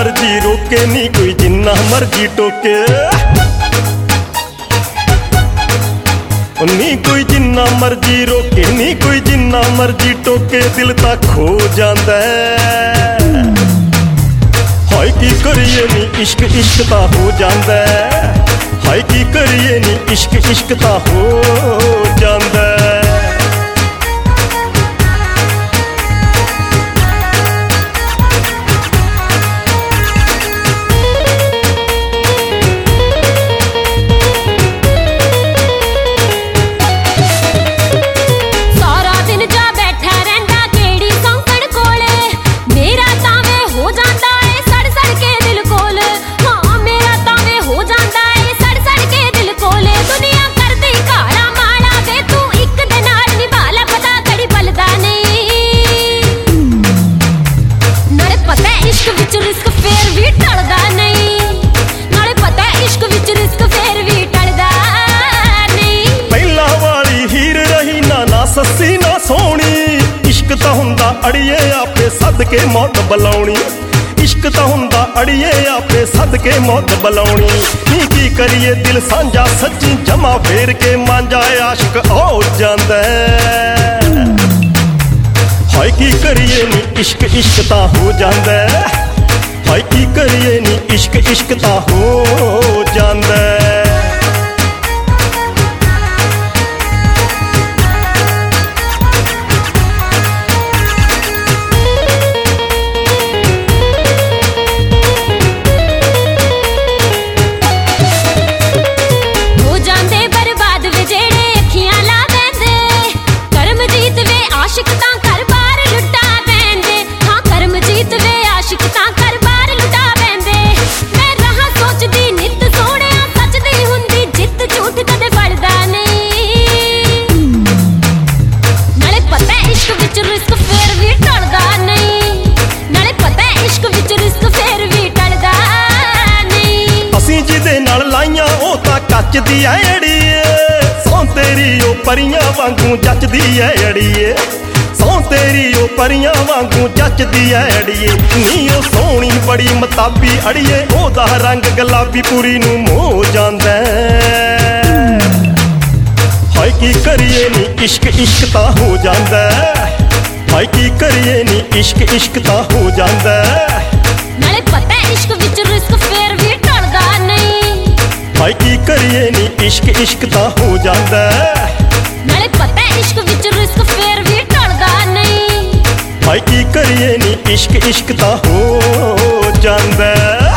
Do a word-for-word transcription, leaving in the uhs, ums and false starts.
मर्जी रोके नी कोई जिन्ना मर्जी टोके, नी कोई जिन्ना मर्जी रोके नी कोई जिन्ना मर्जी टोके, दिल तां खो जांदा है। हाय की करिए नी इश्क इश्क तां हो जांदा है, हाय की करिए नी इश्क इश्क तां हो जांदा है। सस्सी ना सोहनी इश्क तां हुंदा अड़िए आपे सदके मौत बुलाउणी, इश्क तां हुंदा अड़िए आपे सदके मौत बुलाउणी। नी की करिए दिल सांझा सच्ची जमा फेर के मांझा आशिक हो जांदा है। हाय की करिए नी इश्क इश्क तां हो जांदा है, हाय की करिए नी इश्क इश्क तां हो जांदा है। ਕੱਚ ਦੀ ਐ ਅੜੀਏ ਸੌਂ ਤੇਰੀ ਉਹ ਪਰੀਆਂ ਵਾਂਗੂ ਜੱਚਦੀ ਐ ਅੜੀਏ, ਸੌਂ ਤੇਰੀ ਉਹ ਪਰੀਆਂ ਵਾਂਗੂ ਜੱਚਦੀ ਐ ਅੜੀਏ। ਨੀ ਉਹ ਸੋਹਣੀ ਬੜੀ ਮਤਾਬੀ ਅੜੀਏ, ਉਹਦਾ ਰੰਗ ਗੁਲਾਬੀ ਪੂਰੀ ਨੂੰ ਮੋਹ ਜਾਂਦਾ। ਹਾਏ ਕੀ ਕਰੀਏ ਨੀ ਇਸ਼ਕ ਇਸ਼ਕ ਤਾਂ ਹੋ ਜਾਂਦਾ, ਹਾਏ ਕੀ ਕਰੀਏ ਨੀ ਇਸ਼ਕ ਇਸ਼ਕ ਤਾਂ ਹੋ ਜਾਂਦਾ। ਨਾਲੇ ਪਤਾ ਇਸ਼ਕ ਵਿੱਚ ਰਿਸਕ ਫੇਰ ਵੀ ਟਲਦਾ ਨਹੀਂ, हाय की करिए नी इश्क इश्क तां हो जांदा, नाले पता इश्क विच रिस्क फेर भी टलदा नहीं। हाय की करिए नी इश्क इश्क तां हो जांदा।